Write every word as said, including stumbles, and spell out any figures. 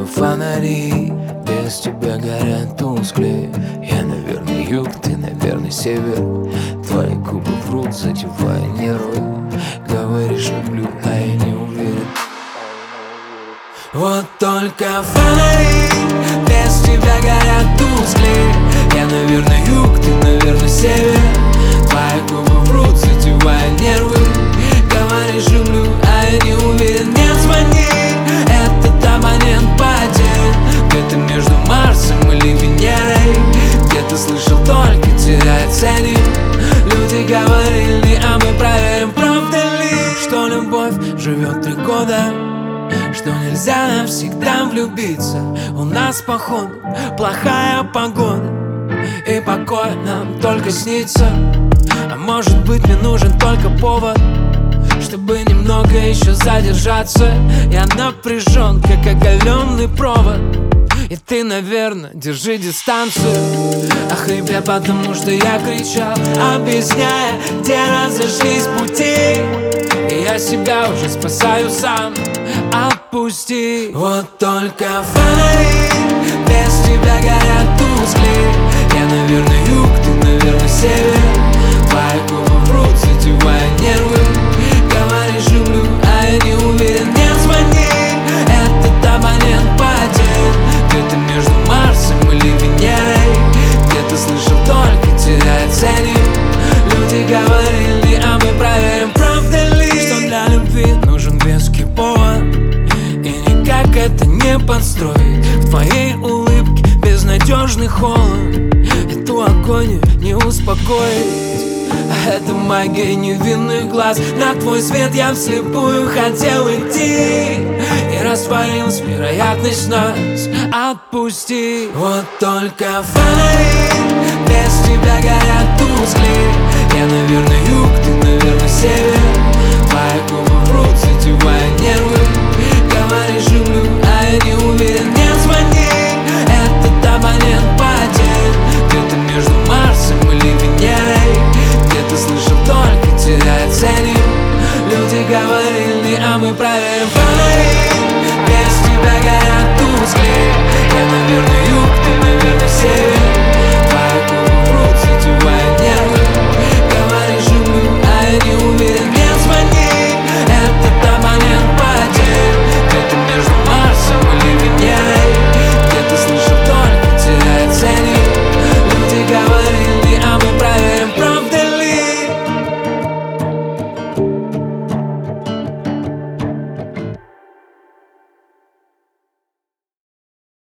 только фонари без тебя горят тусклее. Я, наверное, юг, ты, наверное, север. Твои губы врут, задевая нервы. Говоришь, люблю, а я не уверен. Вот только фонари без тебя горят тусклее. Я, наверное, юг, ты, наверное, север. Твои губы врут, задевая нервы. Говоришь, люблю, а я не уверен. Не звони, этот абонент потерян. Где-то между Марсом или Венерой. Где-то слышал, только теряет ценник. Люди говорили, а мы проверим, правда ли, что любовь живет три года, что нельзя навсегда влюбиться. У нас, походу, плохая погода, и покой нам только снится. А может быть, мне нужен только повод, чтобы немного еще задержаться. Я напряжен, как оголенный провод, и ты, наверное, держи дистанцию. Охрип я, потому что я кричал, объясняя, где разошлись пути. И я себя уже спасаю сам. Отпусти. Вот только фонари без тебя горят тусклее. Я, наверное, юг, ты, наверное, север. Твои губы врут, задевая нервы. Говоришь, люблю, а я не уверен. Не звони, этот абонент потерян. Где-то между Марсом или Венерой. Где-то слышал, только теряет ценник. Люди говорили, а мы проверим, правда ли, что для любви нужен веский повод. И никак это не подстроить. В твоей улыбке безнадежный холод. Эту агонию не успокоить. А это магия невинных глаз. На твой свет я вслепую хотел идти. И растворилась вероятность нас. Отпусти. Вот только фонари без тебя горят тусклее. Я, наверное, юг, ты, наверное, север. Твои губы врут, задевая